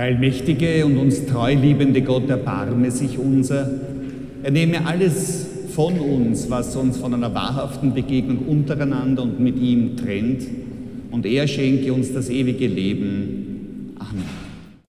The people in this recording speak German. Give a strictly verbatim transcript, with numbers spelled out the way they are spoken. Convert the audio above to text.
Der allmächtige und uns treu liebende Gott, erbarme sich unser. Er nehme alles von uns, was uns von einer wahrhaften Begegnung untereinander und mit ihm trennt, und er schenke uns das ewige Leben. Amen.